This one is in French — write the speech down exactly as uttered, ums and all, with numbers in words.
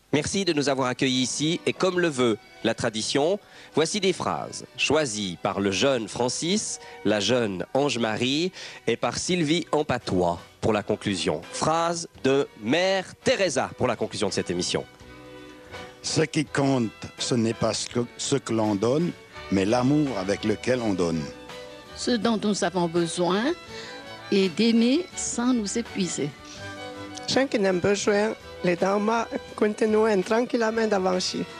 Merci de nous avoir accueillis ici et comme le veut la tradition, voici des phrases choisies par le jeune Francis, la jeune Ange-Marie et par Sylvie Ampatois pour la conclusion. Phrase de Mère Teresa pour la conclusion de cette émission. Ce qui compte, ce n'est pas ce que, ce que l'on donne, mais l'amour avec lequel on donne. Ce dont nous avons besoin est d'aimer sans nous épuiser. Ce que nous avons besoin, les dames continuent tranquillement d'avancer.